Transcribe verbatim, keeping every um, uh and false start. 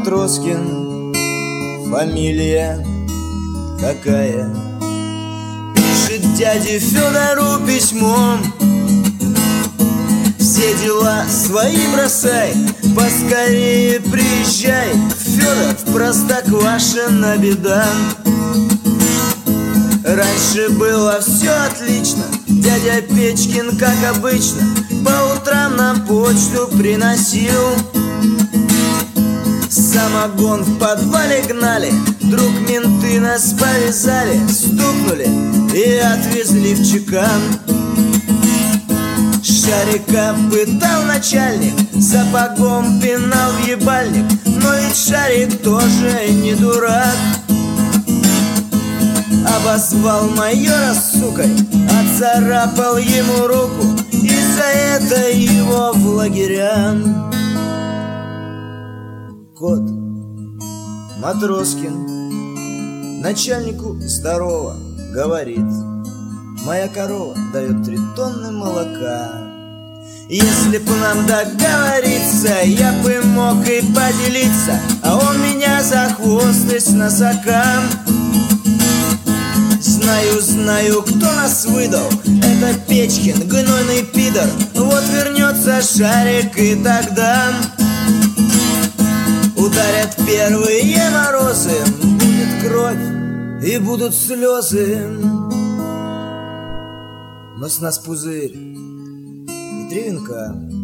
Матроскин, фамилия какая? Пишет дяде Федору письмо: все дела свои бросай, поскорее приезжай, Федор, в Простоквашино беда. Раньше было все отлично, дядя Печкин, как обычно, по утрам нам почту приносил. Самогон в подвале гнали, вдруг менты нас повязали, стукнули и отвезли в чекан. Шарика пытал начальник, сапогом пинал в ебальник, но ведь Шарик тоже не дурак. Обозвал майора сукой, отцарапал ему руку, и за это его в лагеря. Кот Матроскин начальнику здорово говорит: моя корова дает три тонны молока. Если б нам договориться, я бы мог и поделиться, а он меня за хвост и с носокам. Знаю, знаю, кто нас выдал, это Печкин, гнойный пидор. Вот вернется Шарик, и тогда ударят первые морозы, будет кровь и будут слезы. Но с нас пузырь и три венка.